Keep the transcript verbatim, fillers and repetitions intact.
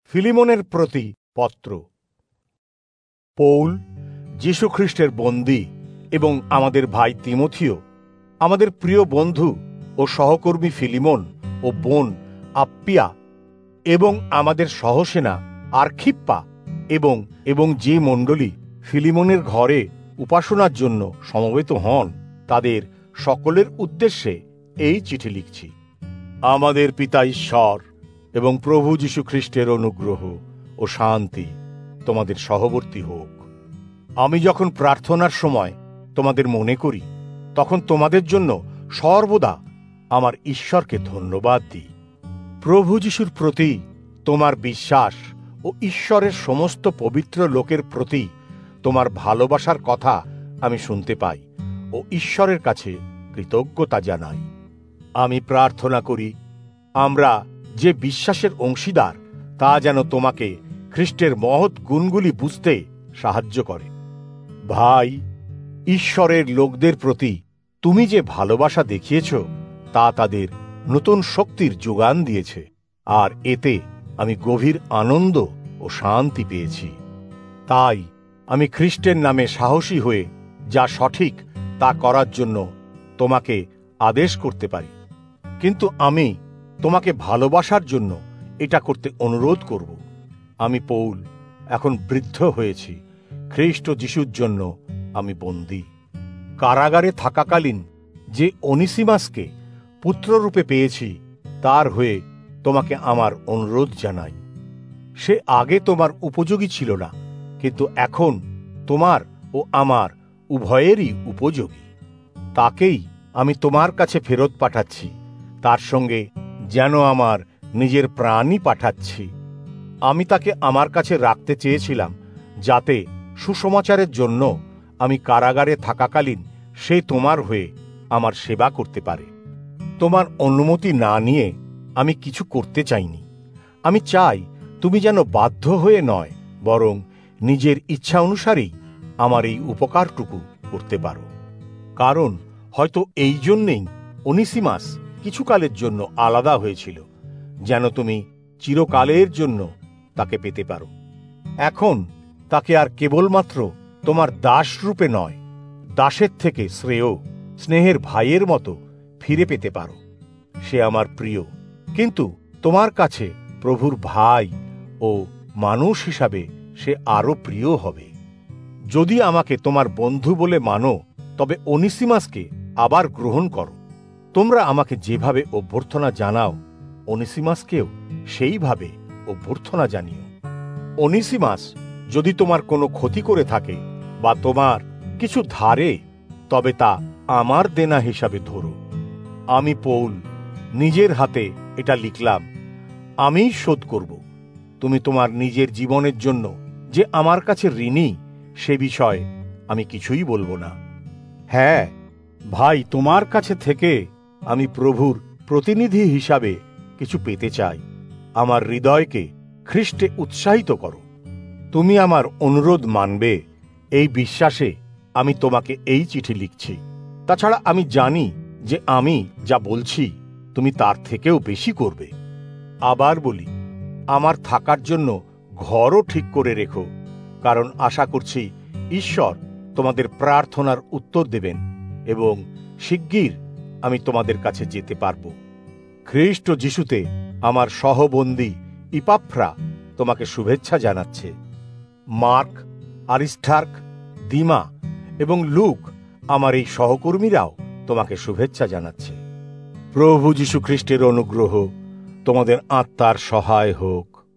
ফিলিমনের প্রতি পত্র। পৌল, যীশু খ্রিস্টের বন্দী এবং আমাদের ভাই তিমোথিও, আমাদের প্রিয় বন্ধু ও সহকর্মী ফিলিমন ও বোন আপ্পিয়া এবং আমাদের সহসেনা আর্খিপ্পা এবং এবং যে মণ্ডলী ফিলিমনের ঘরে উপাসনার জন্য সমবেত হন, তাদের সকলের উদ্দেশ্যে এই চিঠি লিখছি। আমাদের পিতা ঈশ্বর এবং প্রভু যীশু খ্রিস্টের অনুগ্রহ ও শান্তি তোমাদের সহবর্তী হোক। আমি যখন প্রার্থনার সময় তোমাদের মনে করি, তখন তোমাদের জন্য সর্বদা আমার ঈশ্বরকে ধন্যবাদ দিই। প্রভু যীশুর প্রতি তোমার বিশ্বাস ও ঈশ্বরের সমস্ত পবিত্র লোকের প্রতি তোমার ভালোবাসার কথা আমি শুনতে পাই ও ঈশ্বরের কাছে কৃতজ্ঞতা জানাই। আমি প্রার্থনা করি আমরা যে বিশ্বাসের অংশীদার, তা যেন তোমাকে খ্রিস্টের মহৎ গুণগুলি বুঝতে সাহায্য করে। ভাই, ঈশ্বরের লোকদের প্রতি তুমি যে ভালোবাসা দেখিয়েছ, তা তাদের নতুন শক্তির যোগান দিয়েছে, আর এতে আমি গভীর আনন্দ ও শান্তি পেয়েছি। তাই আমি খ্রিস্টের নামে সাহসী হয়ে যা সঠিক তা করার জন্য তোমাকে আদেশ করতে পারি, কিন্তু আমি তোমাকে ভালোবাসার জন্য এটা করতে অনুরোধ করব। আমি পৌল এখন বৃদ্ধ হয়েছি, খ্রিস্ট যিশুর জন্য আমি বন্দী। কারাগারে থাকাকালীন যে অনিসিমাসকে পুত্ররূপে পেয়েছি, তার হয়ে তোমাকে আমার অনুরোধ জানাই। সে আগে তোমার উপযোগী ছিল না, কিন্তু এখন তোমার ও আমার উভয়েরই উপযোগী। তাকেই আমি তোমার কাছে ফেরত পাঠাচ্ছি, তার সঙ্গে যেন আমার নিজের প্রাণই পাঠাচ্ছি। আমি তাকে আমার কাছে রাখতে চেয়েছিলাম, যাতে সুসমাচারের জন্য আমি কারাগারে থাকাকালীন সে তোমার হয়ে আমার সেবা করতে পারে। তোমার অনুমতি না নিয়ে আমি কিছু করতে চাইনি। আমি চাই তুমি যেন বাধ্য হয়ে নয়, বরং নিজের ইচ্ছা অনুসারেই আমার এই উপকারটুকু করতে পারো। কারণ হয়তো এই জন্যেই অনিসিমাস কিছুকালের জন্য আলাদা হয়েছিল, যেন তুমি চিরকালের জন্য তাকে পেতে পারো। এখন তাকে আর কেবলমাত্র তোমার দাস রূপে নয়, দাসের থেকে শ্রেয় স্নেহের ভাইয়ের মতো ফিরে পেতে পারো। সে আমার প্রিয়, কিন্তু তোমার কাছে প্রভুর ভাই ও মানুষ হিসাবে সে আরো প্রিয় হবে। যদি আমাকে তোমার বন্ধু বলে মানো, তবে অনিসিমাসকে আবার গ্রহণ করো। তোমরা আমাকে যেভাবে অভ্যর্থনা জানাও, অনিসিমাসকেও সেইভাবে অভ্যর্থনা জানিও। অনিসিমাস যদি তোমার কোনো ক্ষতি করে থাকে বা তোমার কিছু ধারে, তবে তা আমার দেনা হিসাবে ধরো। আমি পৌল নিজের হাতে এটা লিখলাম, আমিই শোধ করব। তুমি তোমার নিজের জীবনের জন্য যে আমার কাছে ঋণী, সে বিষয়ে আমি কিছুই বলবো না। হ্যাঁ ভাই, তোমার কাছে থেকে আমি প্রভুর প্রতিনিধি হিসাবে কিছু পেতে চাই। আমার হৃদয়কে খ্রিস্টে উৎসাহিত করো। তুমি আমার অনুরোধ মানবে, এই বিশ্বাসে আমি তোমাকে এই চিঠি লিখছি। তাছাড়া আমি জানি যে আমি যা বলছি তুমি তার থেকেও বেশি করবে। আবার বলি, আমার থাকার জন্য ঘরও ঠিক করে রেখো, কারণ আশা করছি ঈশ্বর তোমাদের প্রার্থনার উত্তর দেবেন এবং শিগগির আমি তোমাদের কাছে যেতে পারব। খ্রিস্ট যিশুতে আমার সহবন্দী ইপাফ্রা তোমাকে শুভেচ্ছা জানাচ্ছে। মার্ক, আরিস্টার্ক, দিমা এবং লুক আমার এই সহকর্মীরাও তোমাকে শুভেচ্ছা জানাচ্ছে। প্রভু যীশু খ্রিস্টের অনুগ্রহ তোমাদের আত্মার সহায় হোক।